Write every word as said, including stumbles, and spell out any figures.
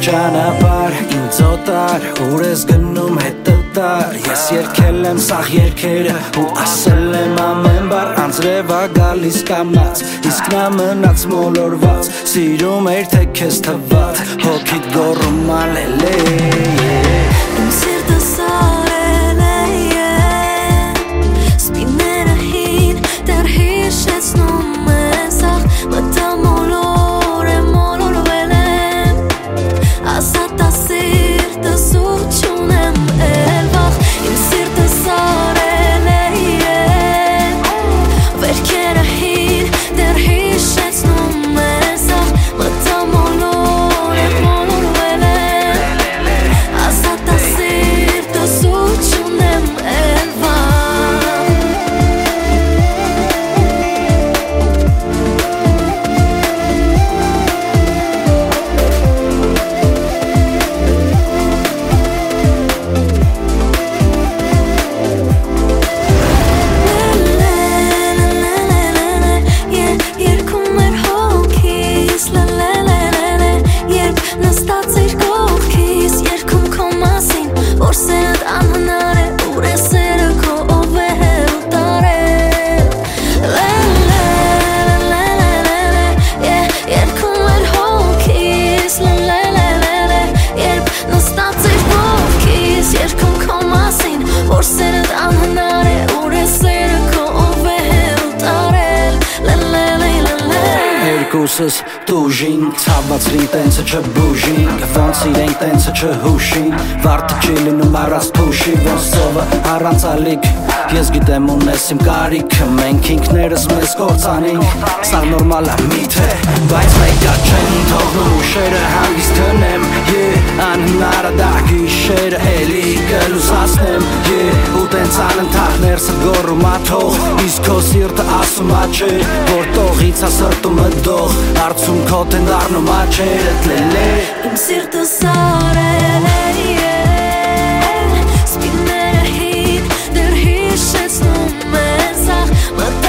ճանապար, ինձ օտար, ուր ես գնում հետըտար Ես երկել եմ սաղ երկերը ու ասել եմ ամեն բար Անձրև ա գալիս կամած, իսկ նա մնաց մոլորված Սիրում էր թե քեզ թված, հոգիդ գոռում ալել է Իմ սիրտը սարել է Սպիները հին, դեռ հիշեցնում է սաղ Մտա մոլոր է, մոլորվել եմ Ասատ ա սիրտս ու չունեմ էլ վաղ Իմ սիրտը սարել է Վերքերը հին, դեռ հիշեցնում է սաղ Մտա մոլոր է, մոլորվել եմ Ասատ ա սիրտս ու չունեմ էլ վաղ Երկում էր հոգիս, լելելելելե Երբ նստած իր կողքիս, երկում քո մասին Որ սերդ անհնար է, ուր է սերը քո ով է ուտարել Լելելելելելե Երկում էր հոգիս, լելելելելե Երբ նստած իր կողքիս, երկում քո մասին Որ սերդ անհնար է, ուր է սերը քո ով է ուտարել Լելելելելե Երկուսս տուժին, ցավացրին տենցը չբուժին Ոնց իրենք տենցը չհուշին Վարդը չի լինում առանց փուշի Ոնց ծովը առանց ալիք Ես գիտեմ ունես իմ կարիքը Մենք ինքներս մեզ կործանենք Սա նորմալ է միթե Բայց մեկա չեն թողնում ուշերը հանգիստ քնեմ Անհնար է դա գիշերը էլի կլուսացնեմ Ու տենց անընդհատ ներսը գոռում ա թող Իսկ քո սիրտը ասում ա չէ Որ տողից ա սրտումը դող Արցունքոտ են դառնում աչերդ լելե Իմ սիրտը սարել է Սպիները հին, դեռ հիշեցնում է սաղ Մտա